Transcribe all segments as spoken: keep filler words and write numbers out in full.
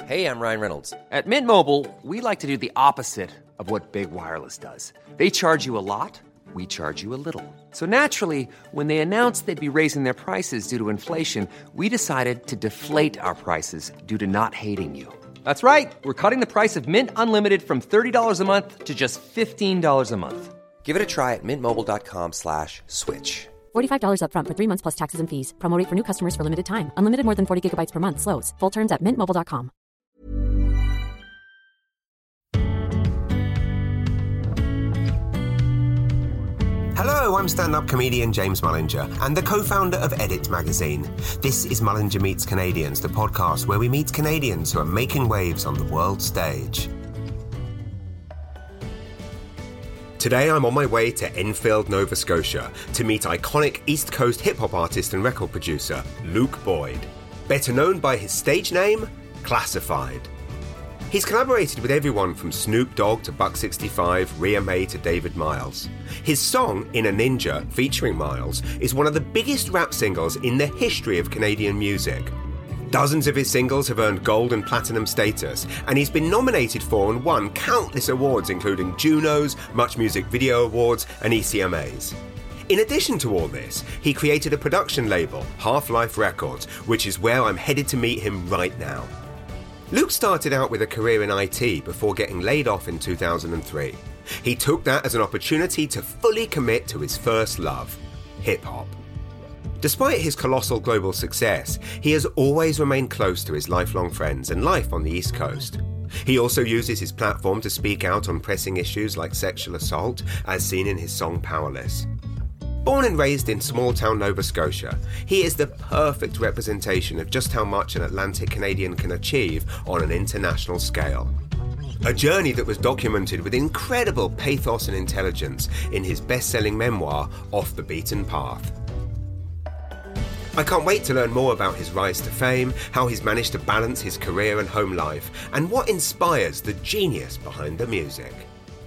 Hey, I'm Ryan Reynolds. At Mint Mobile, we like to do the opposite of what Big Wireless does. They charge you a lot, we charge you a little. So naturally, when they announced they'd be raising their prices due to inflation, we decided to deflate our prices due to not hating you. That's right. We're cutting the price of Mint Unlimited from thirty dollars a month to just fifteen dollars a month. Give it a try at mintmobile.com slash switch. forty-five dollars up front for three months plus taxes and fees. Promo rate for new customers for limited time. Unlimited more than forty gigabytes per month. Slows full terms at mint mobile dot com. Hello, I'm stand-up comedian James Mullinger and the co-founder of Edit magazine. This is Mullinger Meets Canadians, the podcast where we meet Canadians who are making waves on the world stage. Today I'm on my way to Enfield, Nova Scotia to meet iconic East Coast hip-hop artist and record producer Luke Boyd, better known by his stage name, Classified. He's collaborated with everyone from Snoop Dogg to Buck sixty-five, Rhea May to David Miles. His song, Inner Ninja, featuring Miles, is one of the biggest rap singles in the history of Canadian music. Dozens of his singles have earned gold and platinum status, and he's been nominated for and won countless awards including Junos, Much Music Video Awards, and E C M As. In addition to all this, he created a production label, Half-Life Records, which is where I'm headed to meet him right now. Luke started out with a career in I T before getting laid off in two thousand three. He took that as an opportunity to fully commit to his first love, hip-hop. Despite his colossal global success, he has always remained close to his lifelong friends and life on the East Coast. He also uses his platform to speak out on pressing issues like sexual assault, as seen in his song Powerless. Born and raised in small-town Nova Scotia, he is the perfect representation of just how much an Atlantic Canadian can achieve on an international scale. A journey that was documented with incredible pathos and intelligence in his best-selling memoir, Off the Beaten Path. I can't wait to learn more about his rise to fame, how he's managed to balance his career and home life, and what inspires the genius behind the music.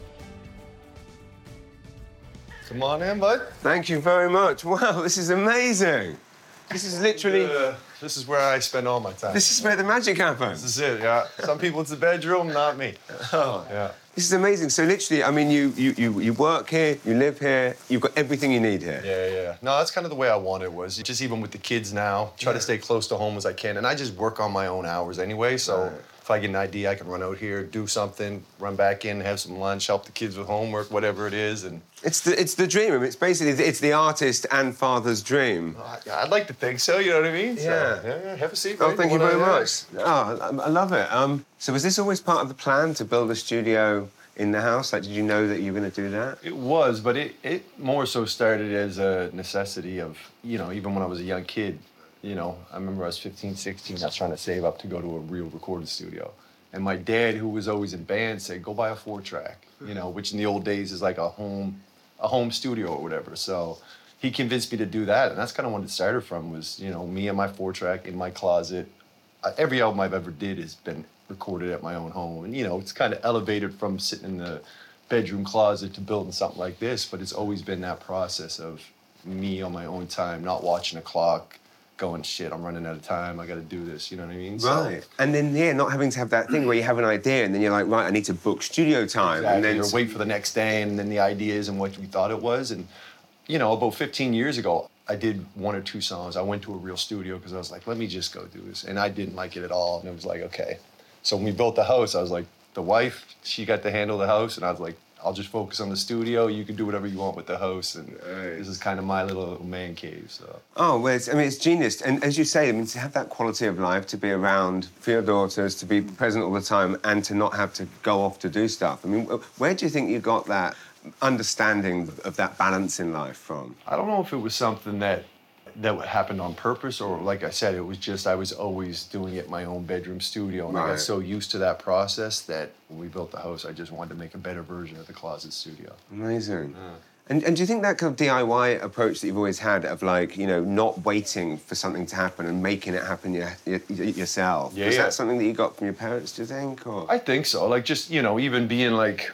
Come on in, bud. Thank you very much. Wow, this is amazing. This is literally... Uh, this is where I spend all my time. This is where the magic happens. This is it, yeah. Some people it's the bedroom, not me. Oh, yeah. This is amazing. So literally, I mean, you, you, you, you work here, you live here, you've got everything you need here. Yeah, yeah. No, that's kind of the way I want it was. Just even with the kids now, try yeah. to stay close to home as I can. And I just work on my own hours anyway, so... Right. If I get an idea, I can run out here, do something, run back in, have some lunch, help the kids with homework, whatever it is, and... It's the, it's the dream. I mean, it's basically, it's the artist and father's dream. I, I'd like to think so, you know what I mean? Yeah. So, yeah, yeah, have a seat. Oh, mate. thank you Wanna- very yeah. much. Oh, I, I love it. Um, so was this always part of the plan, to build a studio in the house? Like, did you know that you were going to do that? It was, but it, it more so started as a necessity of, you know, even when I was a young kid, you know, I remember I was fifteen, sixteen, I was trying to save up to go to a real recording studio. And my dad, who was always in bands, said, go buy a four-track, you know, which in the old days is like a home a home studio or whatever. So he convinced me to do that, and that's kind of what it started from, was, you know, me and my four-track in my closet. Uh, every album I've ever did has been recorded at my own home. And, you know, it's kind of elevated from sitting in the bedroom closet to building something like this, but it's always been that process of me on my own time, not watching a clock, going, shit, I'm running out of time, I gotta do this, you know what I mean? Right. So, and then, yeah, not having to have that thing where you have an idea and then you're like, right, I need to book studio time. exactly. And then Or wait for the next day, and then the idea isn't what we thought it was. And, you know, about fifteen years ago, I did one or two songs. I went to a real studio because I was like, let me just go do this. And I didn't like it at all. And it was like, okay. So when we built the house, I was like, the wife, she got to handle the house, and I was like, I'll just focus on the studio. You can do whatever you want with the house, and Right. this is kind of my little man cave. So. Oh, well, it's, I mean, it's genius. And as you say, I mean, to have that quality of life, to be around for your daughters, to be present all the time, and to not have to go off to do stuff. I mean, where do you think you got that understanding of that balance in life from? I don't know if it was something that that happened on purpose, or like I said, it was just I was always doing it in my own bedroom studio, and I Right. got so used to that process that when we built the house, I just wanted to make a better version of the closet studio. Amazing. Yeah. And, and do you think that kind of D I Y approach that you've always had of, like, you know, not waiting for something to happen and making it happen y- y- yourself, Yeah, was yeah. that something that you got from your parents, do you think? Or? I think so. Like, just, you know, even being like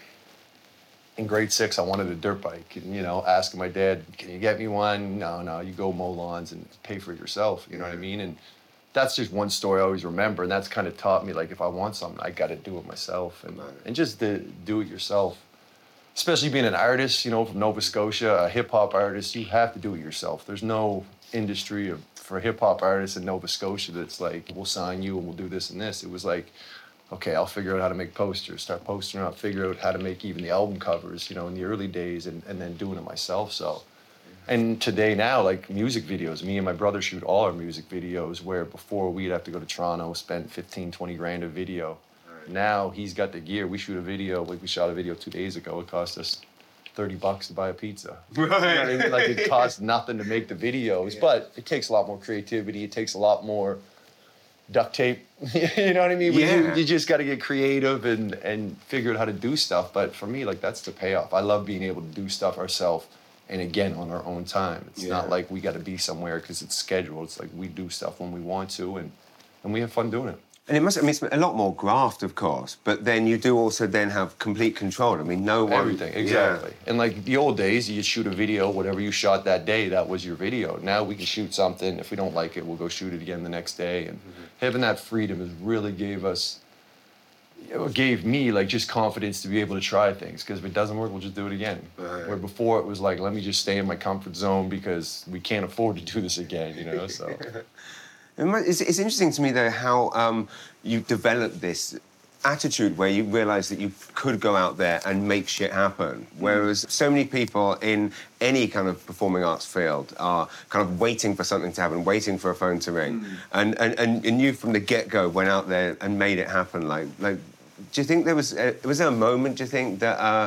in grade six, I wanted a dirt bike, and, you know, asking my dad, can you get me one? No, no, you go mow lawns and pay for it yourself, you know what I mean? And that's just one story I always remember, and that's kind of taught me, like, if I want something, I got to do it myself, and and just to do it yourself. Especially being an artist, you know, from Nova Scotia, a hip-hop artist, you have to do it yourself. There's no industry of, for hip-hop artists in Nova Scotia that's like, we'll sign you and we'll do this and this. It was like, okay, I'll figure out how to make posters, start posting out, figure out how to make even the album covers, you know, in the early days, and, and then doing it myself, so. And today now, like, music videos, me and my brother shoot all our music videos, where before we'd have to go to Toronto, spend fifteen, twenty grand a video. Now he's got the gear. We shoot a video, like we shot a video two days ago. It cost us thirty bucks to buy a pizza. Right. You know what I mean? Like, it costs nothing to make the videos, yeah. But it takes a lot more creativity. It takes a lot more duct tape. You know what I mean? Yeah. You, you just got to get creative and, and figure out how to do stuff. But for me, like, that's the payoff. I love being able to do stuff ourselves, and again, on our own time. It's yeah. not like we got to be somewhere because it's scheduled. It's like we do stuff when we want to, and, and we have fun doing it. And it must, I mean, it's a lot more graft, of course, but then you do also then have complete control. I mean, no one... Everything, exactly. Yeah. And like the old days, you shoot a video, whatever you shot that day, that was your video. Now we can shoot something. If we don't like it, we'll go shoot it again the next day. And mm-hmm. having that freedom has really gave us, you know, gave me like just confidence to be able to try things. Because if it doesn't work, we'll just do it again. Right. Where before it was like, let me just stay in my comfort zone because we can't afford to do this again, you know, so... It's, it's interesting to me, though, how um, you developed this attitude where you realise that you could go out there and make shit happen, whereas so many people in any kind of performing arts field are kind of waiting for something to happen, waiting for a phone to ring. Mm. And, and, and, and you, from the get-go, went out there and made it happen. Like, like, do you think there was... A, was there a moment, do you think, that... Uh,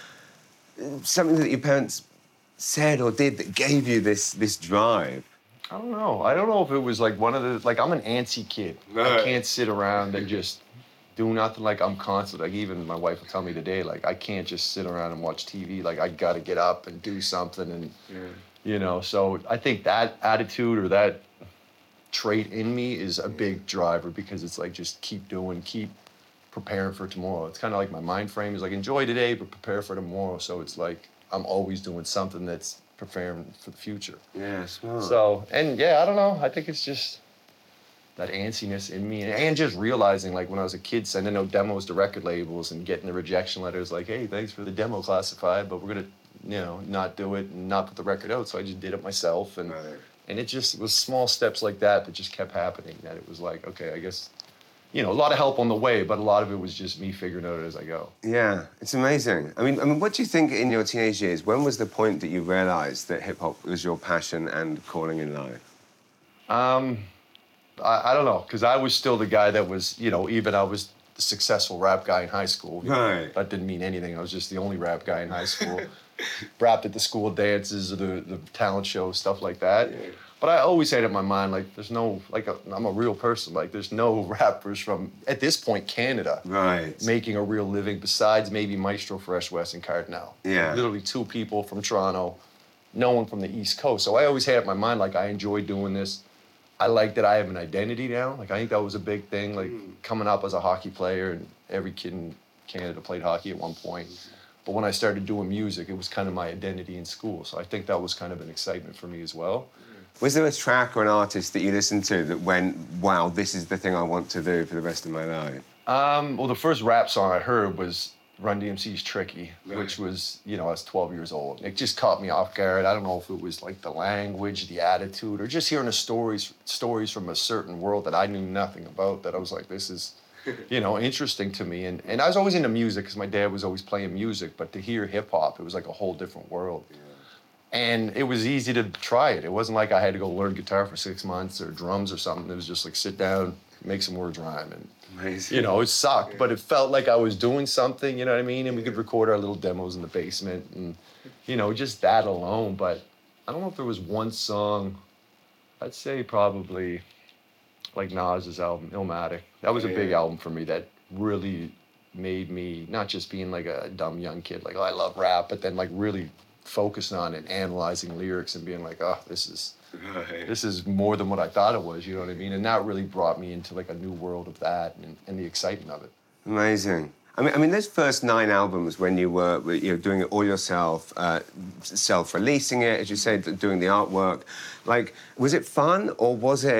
something that your parents said or did that gave you this, this drive? I don't know. I don't know if it was like one of the, like, I'm an antsy kid. Right. I can't sit around and just do nothing. Like, I'm constant. Like, even my wife will tell me today, like, I can't just sit around and watch T V. Like, I got to get up and do something. And, yeah. you know, so I think that attitude or that trait in me is a big driver, because it's like, just keep doing, keep preparing for tomorrow. It's kind of like my mind frame is like, enjoy today, but prepare for tomorrow. So it's like, I'm always doing something that's preparing for the future. Yeah, smart. So, and yeah, I don't know. I think it's just that antsiness in me, and, and just realizing, like, when I was a kid, sending out demos to record labels and getting the rejection letters, like, hey, thanks for the demo classified, but we're gonna, you know, not do it and not put the record out. So I just did it myself, and right. and it just it was small steps like that that just kept happening. That it was like, okay, I guess. You know, a lot of help on the way, but a lot of it was just me figuring out as I go. Yeah, it's amazing. I mean, I mean, what do you think in your teenage years, when was the point that you realised that hip-hop was your passion and calling in life? Um, I, I don't know, because I was still the guy that was, you know, even I was the successful rap guy in high school. Right. That didn't mean anything. I was just the only rap guy in high school. Rapped at the school dances or the, the talent shows, stuff like that. Yeah. But I always had it in my mind, like, there's no, like, a, I'm a real person. Like, there's no rappers from, at this point, Canada, right, making a real living besides maybe Maestro, Fresh West, and Cardinal. Yeah. Literally two people from Toronto, no one from the East Coast. So I always had it in my mind, like, I enjoy doing this. I like that I have an identity now. Like, I think that was a big thing, like, mm. coming up as a hockey player, and every kid in Canada played hockey at one point. But when I started doing music, it was kind of my identity in school. So I think that was kind of an excitement for me as well. Was there a track or an artist that you listened to that went, wow, this is the thing I want to do for the rest of my life? Um, well, the first rap song I heard was Run D M C's Tricky, right. which was, you know, I was twelve years old. It just caught me off guard. I don't know if it was like the language, the attitude, or just hearing the stories, stories from a certain world that I knew nothing about, that I was like, this is, you know, interesting to me. And, and I was always into music because my dad was always playing music, but to hear hip hop, it was like a whole different world. Yeah. And it was easy to try it. It wasn't like I had to go learn guitar for six months or drums or something. It was just like, sit down, make some words rhyme. And, amazing. You know, it sucked, yeah. but it felt like I was doing something, you know what I mean? And we could record our little demos in the basement and, you know, just that alone. But I don't know if there was one song, I'd say probably like Nas's album, Illmatic. That was a big album for me that really made me, not just being like a dumb young kid, like, oh, I love rap, but then like really focusing on it, analyzing lyrics and being like, oh, this is right. this is more than what I thought it was, you know what I mean? And that really brought me into like a new world of that and, and the excitement of it. Amazing. I mean, I mean, those first nine albums when you were, you know, doing it all yourself, uh, self-releasing it, as you said, doing the artwork, like, was it fun or was it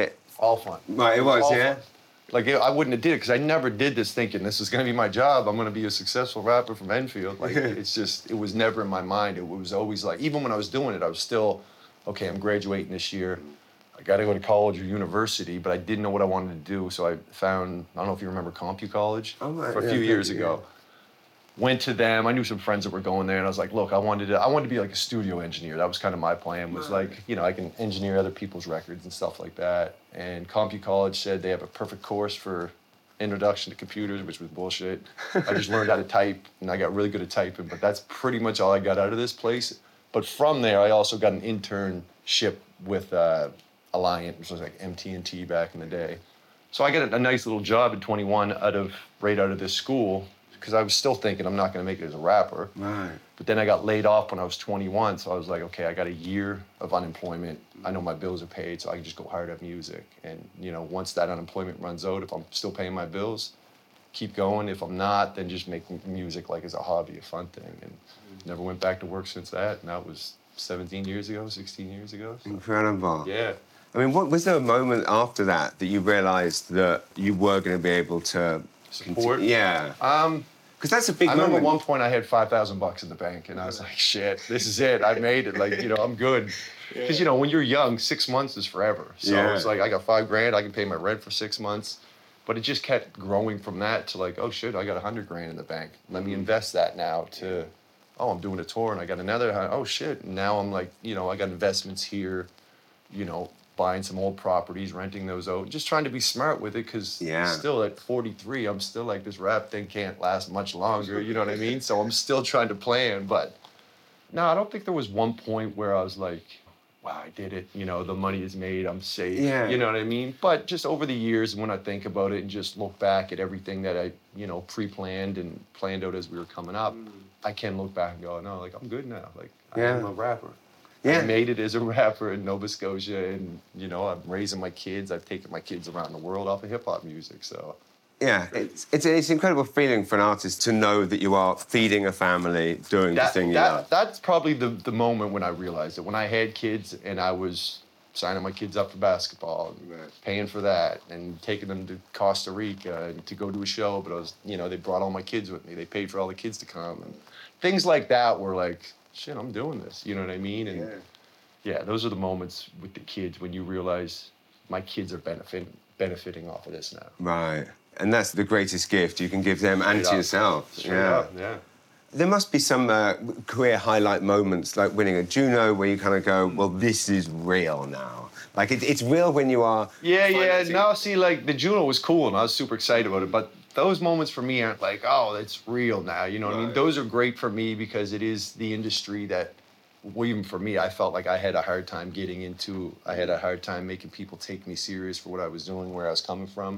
all fun. Right, it was, all yeah? fun. Like, I wouldn't have did it because I never did this thinking this is going to be my job. I'm going to be a successful rapper from Enfield. Like, it's just, it was never in my mind. It was always like, even when I was doing it, I was still, okay, I'm graduating this year. I got to go to college or university, but I didn't know what I wanted to do. So I found, I don't know if you remember CompuCollege College, oh, right. for a yeah, few yeah, years yeah. ago. Went to them. I knew some friends that were going there, and I was like, look, I wanted to, I wanted to be like a studio engineer. That was kind of my plan, was like, you know, I can engineer other people's records and stuff like that. And CompuCollege College said they have a perfect course for introduction to computers, which was bullshit. I just learned how to type, and I got really good at typing, but that's pretty much all I got out of this place. But from there, I also got an internship with uh, Alliant, which was like M T and T back in the day. So I got a, a nice little job at twenty-one out of right out of this school, because I was still thinking I'm not going to make it as a rapper. Right. But then I got laid off when I was twenty-one, so I was like, okay, I got a year of unemployment. I know my bills are paid, so I can just go hard at music. And, you know, once that unemployment runs out, if I'm still paying my bills, keep going. If I'm not, then just make music like as a hobby, a fun thing. And never went back to work since that. And that was seventeen years ago, sixteen years ago. So. Incredible. Yeah. I mean, what, was there a moment after that that you realised that you were going to be able to... Support? Conti- yeah. Um... Because that's a big I moment. remember at one point I had five thousand bucks in the bank, and I was like, shit, this is it. I made it. Like, you know, I'm good. Because, you know, when you're young, six months is forever. So Yeah. it's like, I got five grand, I can pay my rent for six months. But it just kept growing from that to like, oh shit, I got a hundred grand in the bank. Let me invest that now to, oh, I'm doing a tour and I got another, oh shit. And now I'm like, you know, I got investments here, you know, buying some old properties, renting those out, just trying to be smart with it, because Yeah. still at forty-three, I'm still like, this rap thing can't last much longer, you know what I mean? So I'm still trying to plan, but no, I don't think there was one point where I was like, wow, I did it, you know, the money is made, I'm safe, Yeah. you know what I mean? But just over the years, when I think about it and just look back at everything that I, you know, pre-planned and planned out as we were coming up, I can look back and go, no, like, I'm good now, like, Yeah. I'm a rapper. Yeah. I made it as a rapper in Nova Scotia, and, you know, I'm raising my kids. I've taken my kids around the world off of hip-hop music, so... Yeah, it's, it's, it's an incredible feeling for an artist to know that you are feeding a family, doing That, the thing you that, love. that's probably the, the moment when I realized it. When I had kids and I was signing my kids up for basketball, and Right. paying for that, and taking them to Costa Rica and to go to a show, but I was, you know, they brought all my kids with me. They paid for all the kids to come, and things like that were like, shit, I'm doing this. You know what I mean? And Yeah. yeah, those are the moments with the kids when you realize my kids are benefit, benefiting off of this now. Right. And that's the greatest gift you can give them and Straight to up. yourself. Straight yeah. up, yeah. There must be some uh, career highlight moments, like winning a Juno, where you kind of go, well, this is real now. Like, it, it's real when you are... Yeah, yeah. financing- Now, see, like, the Juno was cool, and I was super excited about it, but those moments for me aren't like, oh, it's real now, you know what I mean? Right. Those are great for me because it is the industry that, well, even for me, I felt like I had a hard time getting into. I had a hard time making people take me serious for what I was doing, where I was coming from.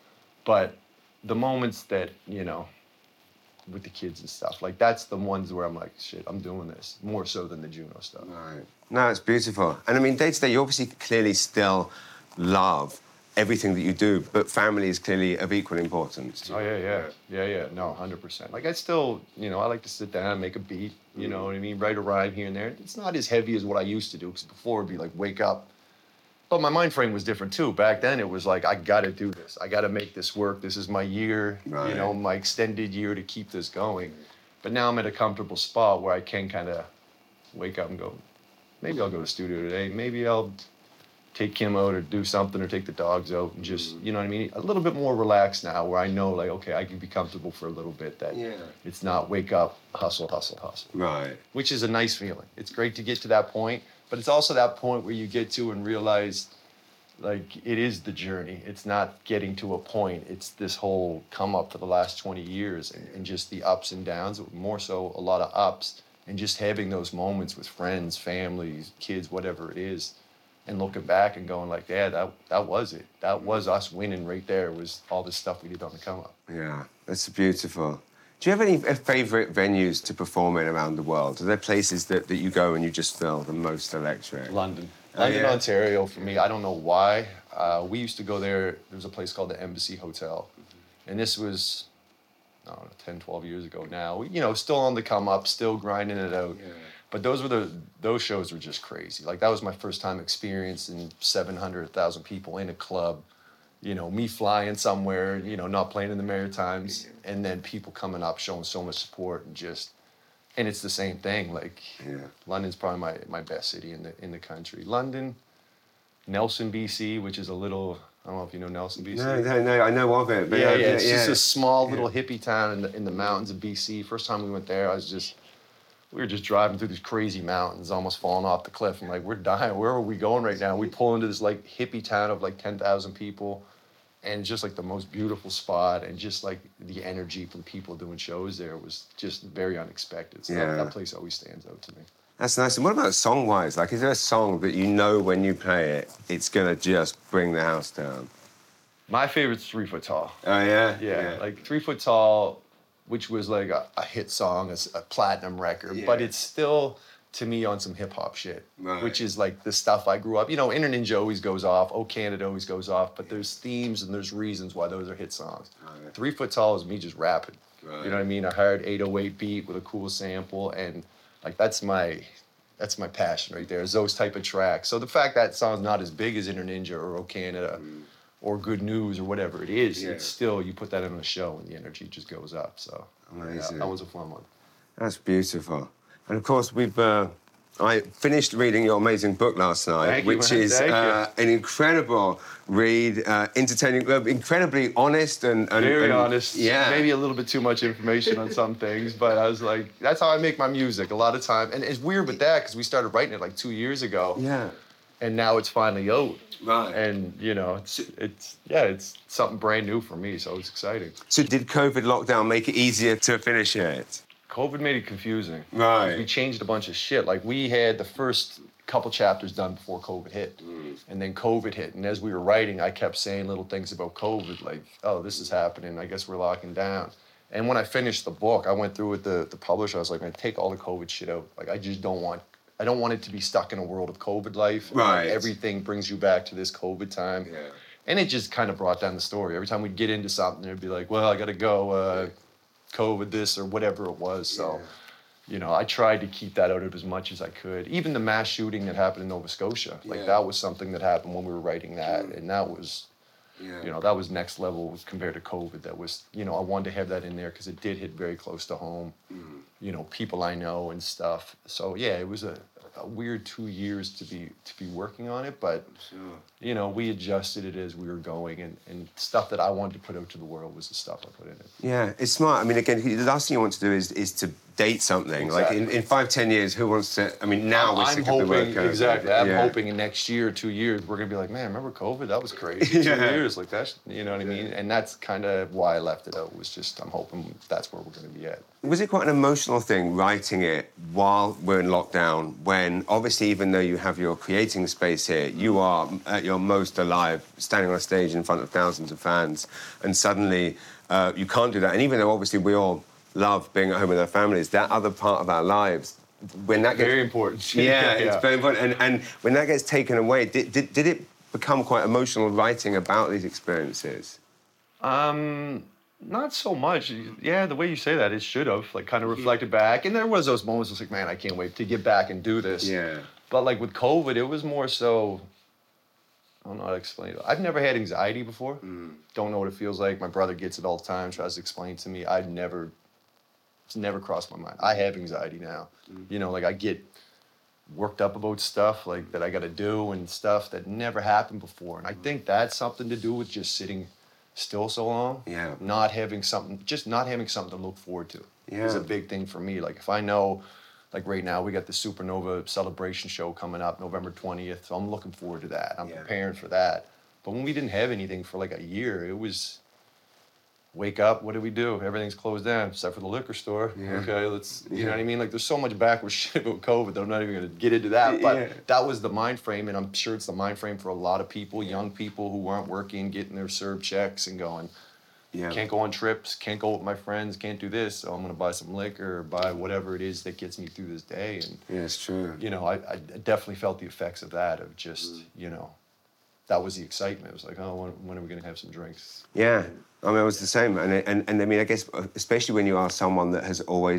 But the moments that, you know, with the kids and stuff, like, that's the ones where I'm like, shit, I'm doing this, more so than the Juno stuff. Right. No, it's beautiful. And I mean, day to day, you obviously clearly still love everything that you do, but family is clearly of equal importance to you. Oh, yeah, yeah. Yeah, yeah. No, one hundred percent. Like, I still, you know, I like to sit down and make a beat, you know what I mean? Write a rhyme here and there. It's not as heavy as what I used to do, because before it'd be like, wake up. But my mind frame was different, too. Back then, it was like, I got to do this. I got to make this work. This is my year, Right. you know, my extended year to keep this going. But now I'm at a comfortable spot where I can kind of wake up and go, maybe I'll go to the studio today. Maybe I'll take Kim out or do something, or take the dogs out, and just, you know what I mean? A little bit more relaxed now, where I know, like, okay, I can be comfortable for a little bit, that Yeah. it's not wake up, hustle, hustle, hustle. Right. Which is a nice feeling. It's great to get to that point, but it's also that point where you get to and realize, like, it is the journey. It's not getting to a point. It's this whole come up for the last twenty years, and, and just the ups and downs, more so a lot of ups, and just having those moments with friends, families, kids, whatever it is, and looking back and going like, yeah, that that was it. That was us winning right there, was all this stuff we did on the come up. Yeah, that's beautiful. Do you have any uh, favourite venues to perform in around the world? Are there places that, that you go and you just feel the most electric? London. Oh, London, yeah? Ontario, for me, I don't know why. Uh, we used to go there. There was a place called the Embassy Hotel. And this was, I don't know, ten, twelve years ago now. We, you know, still on the come up, still grinding it out. Yeah. But those were the those shows were just crazy. Like that was my first time experiencing seven hundred thousand people in a club. You know, me flying somewhere, you know, not playing in the Maritimes, and then people coming up showing so much support and just, and it's the same thing. Like, yeah. London's probably my, my best city in the in the country. London, Nelson, B C, which is a little, I don't know if you know Nelson, B C. No, no, no, I know of it. But yeah, uh, yeah, it's yeah. just a small little hippie town in the in the mountains of B C. First time we went there, I was just, we were just driving through these crazy mountains, almost falling off the cliff. I'm like, we're dying. Where are we going right now? We pull into this like hippie town of like ten thousand people, and just like the most beautiful spot, and just like the energy from people doing shows there was just very unexpected. So Yeah. that, that place always stands out to me. That's nice. And what about song-wise? Like, is there a song that you know when you play it, it's gonna just bring the house down? My favorite's Three Foot Tall. Oh yeah, Yeah, like Three Foot Tall, which was like a, a hit song, a, s- a platinum record, Yeah. but it's still, to me, on some hip hop shit, Right. which is like the stuff I grew up. You know, Inner Ninja always goes off, Oh Canada always goes off, but there's themes and there's reasons why those are hit songs. Right. Three Foot Tall is me just rapping. Right. You know what I mean? A hard eight oh eight beat with a cool sample, and like that's my that's my passion right there. Is those type of tracks. So the fact that song's not as big as Inner Ninja or Oh Canada. Mm. Or Good News or whatever it is, Yeah. it's still, you put that on a show and the energy just goes up. So Amazing. yeah, that was a fun one. That's beautiful. And of course, we've. Uh, I finished reading your amazing book last night, Thank you, which man. is Thank uh, an incredible read, uh, entertaining, uh, incredibly honest and, and Very and, honest. Yeah, Maybe a little bit too much information on some things, but I was like, that's how I make my music a lot of time. And it's weird with that because we started writing it like two years ago. yeah, And now it's finally out. right. And, you know, it's, it's, yeah, it's something brand new for me, so it's exciting. So did COVID lockdown make it easier to finish it? COVID made it confusing. Right. We changed a bunch of shit. Like, we had the first couple chapters done before COVID hit. Mm. And then COVID hit. And as we were writing, I kept saying little things about COVID, like, oh, this is happening. I guess we're locking down. And when I finished the book, I went through with the, the publisher. I was like, man, take all the COVID shit out. Like, I just don't want... I don't want it to be stuck in a world of COVID life. Right. Like, everything brings you back to this COVID time. Yeah. And it just kind of brought down the story. Every time we'd get into something, it'd be like, well, I got to go, uh, COVID this or whatever it was. So, Yeah. you know, I tried to keep that out of as much as I could. Even the mass shooting that happened in Nova Scotia, like Yeah. that was something that happened when we were writing that. And that was, Yeah. you know, that was next level compared to COVID. That was, you know, I wanted to have that in there because it did hit very close to home. Mm. You know, people I know and stuff. So yeah, it was a, a weird two years to be to be working on it, but Sure. you know, we adjusted it as we were going, and, and stuff that I wanted to put out to the world was the stuff I put in it. Yeah, it's smart. I mean, again, the last thing you want to do is is to date something. Exactly. Like in, in five, ten years, who wants to? I mean, now we're I'm sick of the hoping, word COVID. exactly. I'm Yeah. hoping in next year, two years, we're gonna be like, man, remember COVID? That was crazy. Two Yeah. years, like that's, you know what I mean? And that's kind of why I left it out. Was just I'm hoping that's where we're gonna be at. Was it quite an emotional thing writing it while we're in lockdown? When obviously, even though you have your creating space here, you are at your most alive, standing on a stage in front of thousands of fans, and suddenly uh, you can't do that. And even though obviously we all love being at home with our families, that other part of our lives, when that gets Very important. yeah, Yeah, it's yeah. very important. And, and when that gets taken away, did, did did it become quite emotional writing about these experiences? Um, not so much. Yeah, the way you say that, it should have like kind of reflected back. And there was those moments. I was like, man, I can't wait to get back and do this. Yeah. But like with COVID, it was more so. I don't know how to explain it. I've never had anxiety before. Mm. Don't know what it feels like. My brother gets it all the time. Tries to explain to me. I've never. It's never crossed my mind. I have anxiety now. Mm. You know, like I get worked up about stuff like that I got to do and stuff that never happened before. And I think that's something to do with just sitting still so long. Yeah. Not having something, just not having something to look forward to. Yeah. Is a big thing for me. Like if I know, like right now we got the Supernova celebration show coming up November twentieth. So I'm looking forward to that. I'm Yeah. preparing for that. But when we didn't have anything for like a year, it was wake up, what do we do? Everything's closed down except for the liquor store. Yeah. Okay, let's, you Yeah. know what I mean? Like there's so much backward shit about COVID that I'm not even gonna get into that. But Yeah. that was the mind frame, and I'm sure it's the mind frame for a lot of people, young people who aren't working, getting their C E R B checks and going, Yeah. can't go on trips, can't go with my friends, can't do this, so I'm gonna buy some liquor or buy whatever it is that gets me through this day. And Yeah, it's true. you know, I, I definitely felt the effects of that, of just, Mm. you know, that was the excitement. It was like, oh, when, when are we gonna have some drinks? Yeah, I mean, it was the same, and and and I mean, I guess especially when you are someone that has always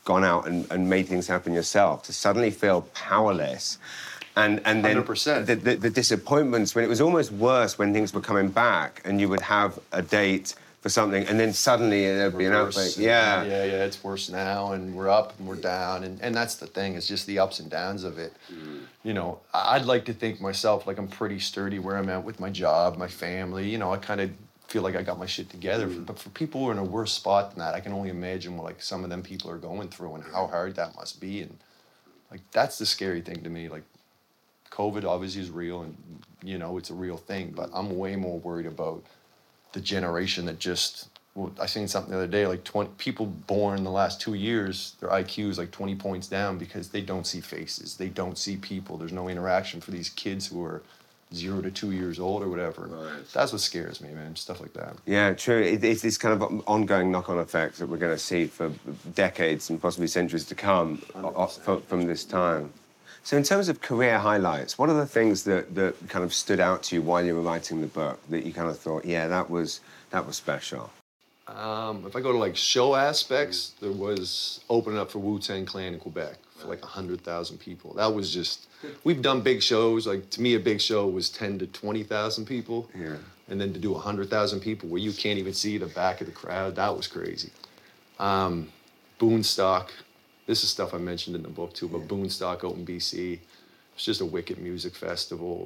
gone out and, and made things happen yourself, to suddenly feel powerless. And, and then one hundred percent. The, the, the disappointments, when it was almost worse when things were coming back and you would have a date for something and then suddenly there'd be an outbreak. Yeah. Yeah, yeah, it's worse now and we're up and we're down. And, and that's the thing, it's just the ups and downs of it. Mm. You know, I'd like to think myself like I'm pretty sturdy where I'm at with my job, my family. You know, I kind of feel like I got my shit together. Mm. But for people who are in a worse spot than that, I can only imagine what like some of them people are going through and how hard that must be. And like, that's the scary thing to me. Like, COVID obviously is real and, you know, it's a real thing, but I'm way more worried about the generation that just, well, I seen something the other day, like twenty people born in the last two years, their I Q is like twenty points down because they don't see faces, they don't see people, there's no interaction for these kids who are zero to two years old or whatever. Right. That's what scares me, man, stuff like that. Yeah, true. It, it's this kind of ongoing knock-on effect that we're going to see for decades and possibly centuries to come from, from this time. So in terms of career highlights, what are the things that, that kind of stood out to you while you were writing the book that you kind of thought, yeah, that was that was special? Um, if I go to like show aspects, there was opening up for Wu-Tang Clan in Quebec for like one hundred thousand people. That was just, we've done big shows. Like to me, a big show was ten to twenty thousand people. Yeah. And then to do one hundred thousand people where you can't even see the back of the crowd, that was crazy. Um, Boonstock. This is stuff I mentioned in the book, too, but yeah. Boonstock out in B C. It's just a wicked music festival.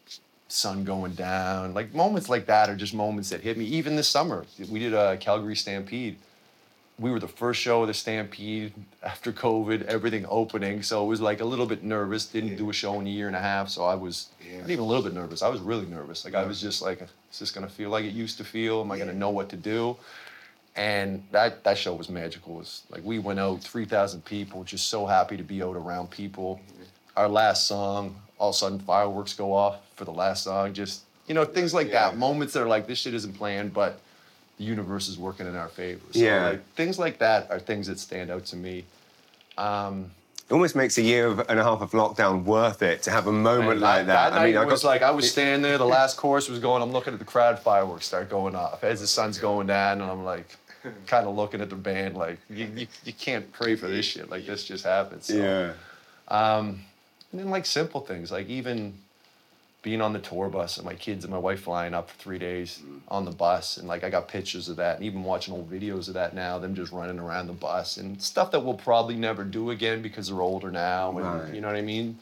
Sun going down. Like, moments like that are just moments that hit me. Even this summer, we did a Calgary Stampede. We were the first show of the Stampede after COVID, everything opening. So it was, like, a little bit nervous. Didn't yeah. do a show in a year and a half, so I was yeah. not even a little bit nervous. I was really nervous. Like, yeah. I was just like, is this going to feel like it used to feel? Am I yeah. going to know what to do? And that, that show was magical. It was like we went out, three thousand people, just so happy to be out around people. Our last song, all of a sudden fireworks go off for the last song. Just, you know, things like yeah. that. Moments that are like, this shit isn't planned, but the universe is working in our favor. So yeah. like, things like that are things that stand out to me. Um, It almost makes a year and a half of lockdown worth it to have a moment like that. That night I mean, I was got... like, I was standing there, the last chorus was going, I'm looking at the crowd, fireworks start going off as the sun's going down, and I'm like, kind of looking at the band like, you, you, you can't pray for this shit, like this just happens. So, yeah. Um, and then like simple things, like even being on the tour bus and my kids and my wife flying up for three days on the bus, and like I got pictures of that, and even watching old videos of that now, them just running around the bus and stuff that we'll probably never do again because they're older now, and right. you know what I mean?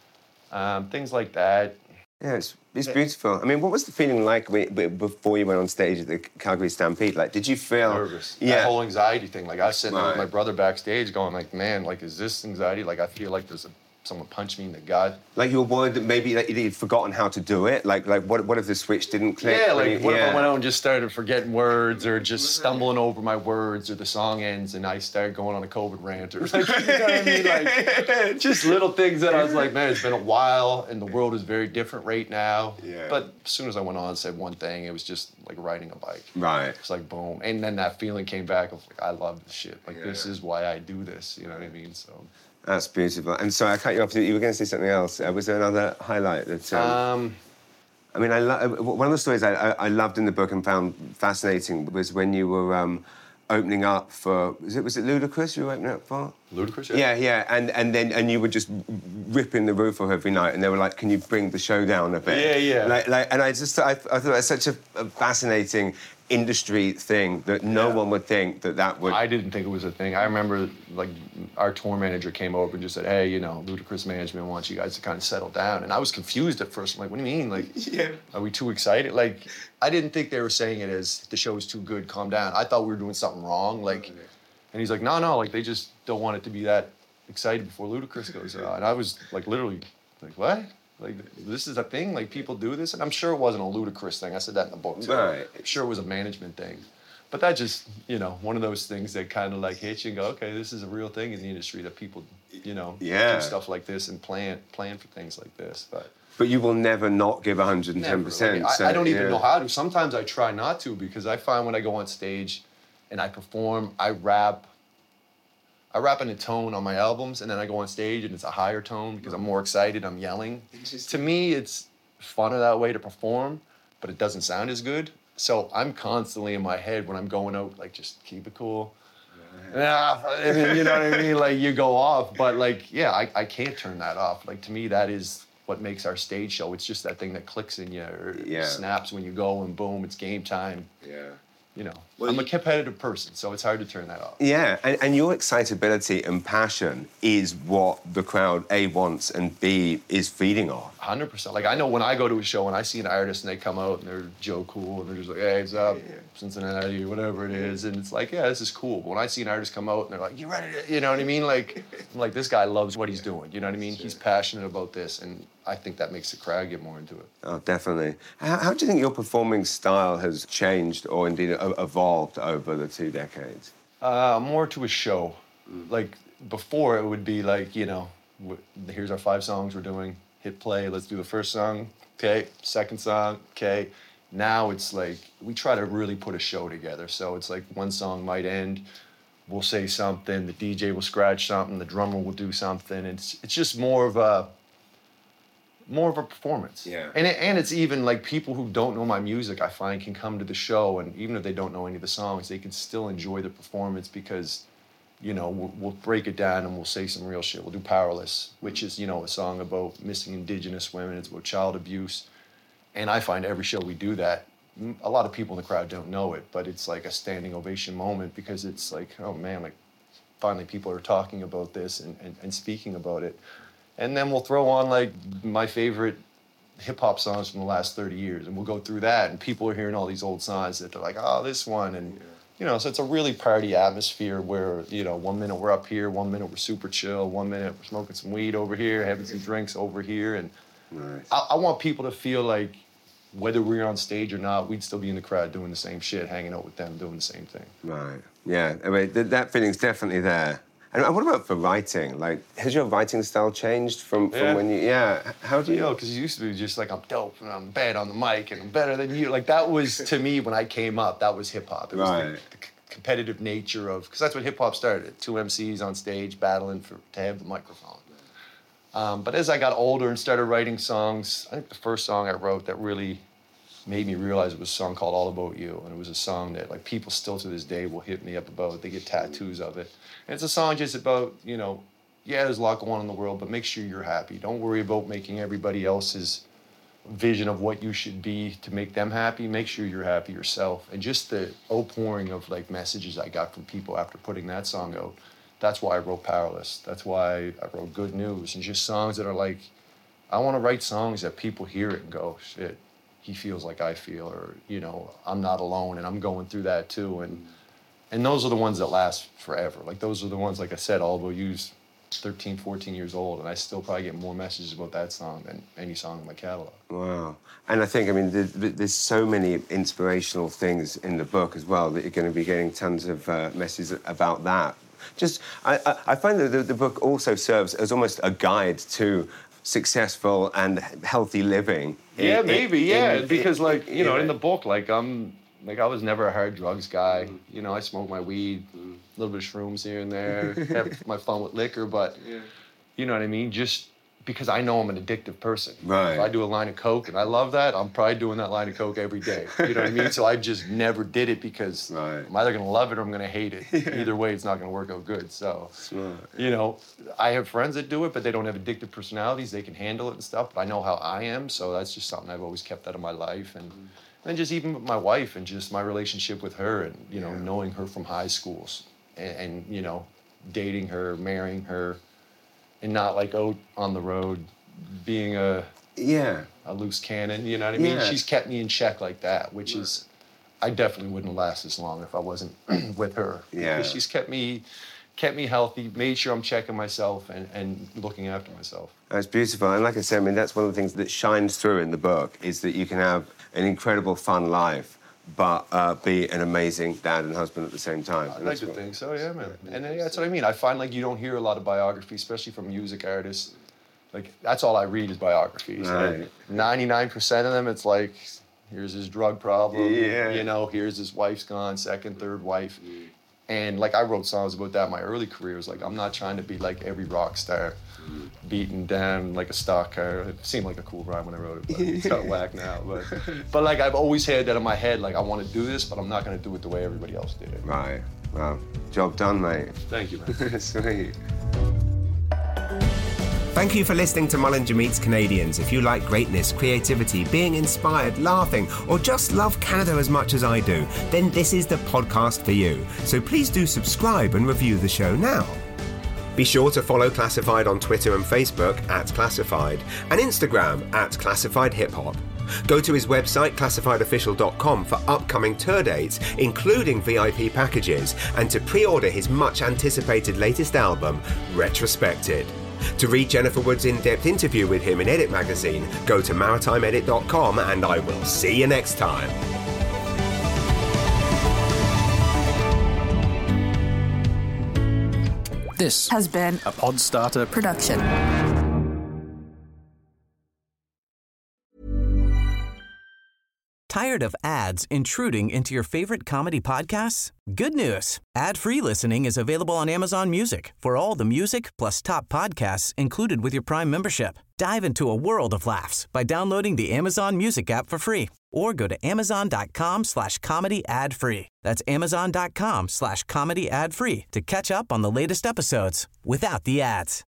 Um, things like that. Yeah, it's, it's beautiful. I mean, what was the feeling like before you went on stage at the Calgary Stampede? Like, did you feel... Nervous. Yeah. That whole anxiety thing. Like, I was sitting right. there with my brother backstage going like, man, like, is this anxiety? Like, I feel like there's a, someone punched me in the gut. Like, you were worried that maybe like, you'd forgotten how to do it? Like, like what, what if the switch didn't click? Yeah, like, what yeah. if I went out and just started forgetting words or just stumbling over my words, or the song ends and I start going on a COVID rant, or like, you know what I mean? Like, just little things that I was like, man, it's been a while and the world is very different right now. Yeah. But as soon as I went on and said one thing, it was just like riding a bike. Right. It's like, boom. And then that feeling came back of like, I love this shit. Like, yeah. this is why I do this, you know what I mean? So... That's beautiful. And so I cut you off. You were going to say something else. Uh, was there another highlight that? Um, um, I mean, I lo- one of the stories I, I, I loved in the book and found fascinating was when you were um, opening up for. Was it was it Ludacris you were opening up for? Ludacris, Yeah, yeah. yeah. And and then and you were just ripping the roof off every night, and they were like, "Can you bring the show down a bit?" Yeah, yeah. Like, like and I just I, I thought it was such a, a fascinating industry thing that no yeah. one would think that that would... I didn't think it was a thing. I remember, like, our tour manager came over and just said, hey, you know, Ludacris management wants you guys to kind of settle down. And I was confused at first. I'm like, what do you mean? Like, yeah. are we too excited? Like, I didn't think they were saying it as, the show is too good, calm down. I thought we were doing something wrong. Like, okay. And he's like, no, no, like, they just don't want it to be that excited before Ludacris goes out. And I was, like, literally, like, what? Like, this is a thing? Like, people do this? And I'm sure it wasn't a Ludacris thing. I said that in the book, too. Right. I'm sure it was a management thing. But that just, you know, one of those things that kind of, like, hit you and go, okay, this is a real thing in the industry that people, you know, yeah. do stuff like this and plan plan for things like this. But but you will never not give one hundred ten percent. Never. Like, so, I, I don't even yeah. know how to. Sometimes I try not to, because I find when I go on stage and I perform, I rap, I rap in a tone on my albums, and then I go on stage and it's a higher tone because I'm more excited, I'm yelling. To me, it's funner that way to perform, but it doesn't sound as good. So I'm constantly in my head when I'm going out, like, just keep it cool. Yeah. Yeah, I mean, you know what I mean? Like, you go off, but like, yeah, I, I can't turn that off. Like, to me, that is what makes our stage show. It's just that thing that clicks in you or Yeah. snaps when you go and boom, it's game time. Yeah. You know, Well, I'm you- a competitive person, so it's hard to turn that off. Yeah, and, and your excitability and passion is what the crowd, A, wants, and B, is feeding off. one hundred percent. Like, I know when I go to a show and I see an artist and they come out and they're Joe Cool and they're just like, hey, it's up, Cincinnati, or whatever it is. And it's like, yeah, this is cool. But when I see an artist come out and they're like, you ready to, you know what I mean? Like, I'm like, this guy loves what he's doing. You know what I mean? He's passionate about this. And I think that makes the crowd get more into it. Oh, definitely. How, how do you think your performing style has changed or indeed e- evolved over the two decades? Uh, more to a show. Like, before it would be like, you know, w- here's our five songs we're doing. Hit play, let's do the first song, okay. Second song, okay. Now it's like, we try to really put a show together. So it's like one song might end, we'll say something, the D J will scratch something, the drummer will do something. It's it's just more of a, more of a performance. Yeah. And, it, and it's even like people who don't know my music, I find, can come to the show, and even if they don't know any of the songs, they can still enjoy the performance because, you know, we'll, we'll break it down and we'll say some real shit. We'll do Powerless, which is, you know, a song about missing Indigenous women. It's about child abuse. And I find every show we do that, m- a lot of people in the crowd don't know it, but it's like a standing ovation moment because it's like, oh man, like finally people are talking about this and, and, and speaking about it. And then we'll throw on like my favorite hip hop songs from the last thirty years and we'll go through that and people are hearing all these old songs that they're like, oh, this one. And, you know, so it's a really party atmosphere where, you know, one minute we're up here, one minute we're super chill, one minute we're smoking some weed over here, having some drinks over here. And Nice. I, I want people to feel like whether we're on stage or not, we'd still be in the crowd doing the same shit, hanging out with them, doing the same thing. Right. Yeah. I mean, th- that feeling's definitely there. And what about for writing? Like, has your writing style changed from, from Yeah. when you... Yeah. How do You you... know, because you used to be just like, I'm dope and I'm bad on the mic and I'm better than you. Like, that was, to me, when I came up, that was hip hop. It was Right. the, the c- competitive nature of, because that's what hip hop started. Two M Cs on stage battling for to have the microphone. Um, but as I got older and started writing songs, I think the first song I wrote that really made me realize it was a song called All About You. And it was a song that, like, people still to this day will hit me up about. They get tattoos of it. And it's a song just about, you know, yeah, there's a lot going on in the world, but make sure you're happy. Don't worry about making everybody else's vision of what you should be to make them happy. Make sure you're happy yourself. And just the outpouring of, like, messages I got from people after putting that song out, that's why I wrote Powerless. That's why I wrote Good News. And just songs that are like, I want to write songs that people hear it and go, shit, he feels like I feel, or, you know, I'm not alone and I'm going through that too. And and those are the ones that last forever. Like, those are the ones, like I said, All About You's thirteen, fourteen years old, and I still probably get more messages about that song than any song in my catalog. Wow. And I think, I mean, there's, there's so many inspirational things in the book as well that you're going to be getting tons of uh, messages about that. Just, I, I, I find that the, the book also serves as almost a guide to successful and healthy living. Yeah, in- maybe, in- yeah. in- because, like, you know, yeah. in the book, like, I'm, like, I was never a hard drugs guy. You know, I smoke my weed, a little bit of shrooms here and there, have my fun with liquor, but, you know what I mean? Just because I know I'm an addictive person. Right. If I do a line of Coke and I love that, I'm probably doing that line of Coke every day. You know what I mean? So I just never did it because Right. I'm either going to love it or I'm going to hate it. Either way, it's not going to work out good. So, Smart. you know, I have friends that do it, but they don't have addictive personalities. They can handle it and stuff, but I know how I am, so that's just something I've always kept out of my life. And and just even with my wife and just my relationship with her and, you know, knowing her from high schools and, and, you know, dating her, marrying her, and not like out on the road being a Yeah. a loose cannon, you know what I mean? Yeah. She's kept me in check like that, which is, I definitely wouldn't last as long if I wasn't with her. Yeah. Because she's kept me, kept me healthy, made sure I'm checking myself and, and looking after myself. That's beautiful. And like I said, I mean, that's one of the things that shines through in the book is that you can have an incredible fun life, but uh, be an amazing dad and husband at the same time. I And like that's to what- think so, yeah, man. And uh, that's what I mean. I find like you don't hear a lot of biographies, especially from music artists. Like, that's all I read is biographies. Right. ninety-nine percent of them, it's like, here's his drug problem. Yeah. You know, here's his wife's gone, second, third wife. And like I wrote songs about that in my early career. It was like, I'm not trying to be like every rock star, beaten down like a stock car. It seemed like a cool rhyme when I wrote it, but it's got whack now. But, but like I've always had that in my head, like I want to do this, but I'm not going to do it the way everybody else did it. Right. Well, job done, mate. Thank you, man. Sweet. Thank you for listening to Mullinger Meets Canadians. If you like greatness, creativity, being inspired, laughing, or just love Canada as much as I do, then this is the podcast for you. So please do subscribe and review the show now. Be sure to follow Classified on Twitter and Facebook at Classified, and Instagram at Classified Hip Hop. Go to his website, classified official dot com, for upcoming tour dates, including V I P packages, and to pre-order his much-anticipated latest album, Retrospected. To read Jennifer Wood's in-depth interview with him in Edit magazine, go to maritime edit dot com, and I will see you next time. This has been a Podstarter production. Tired of ads intruding into your favorite comedy podcasts? Good news. Ad-free listening is available on Amazon Music for all the music plus top podcasts included with your Prime membership. Dive into a world of laughs by downloading the Amazon Music app for free or go to amazon.com slash comedy ad free. That's amazon.com slash comedy ad free to catch up on the latest episodes without the ads.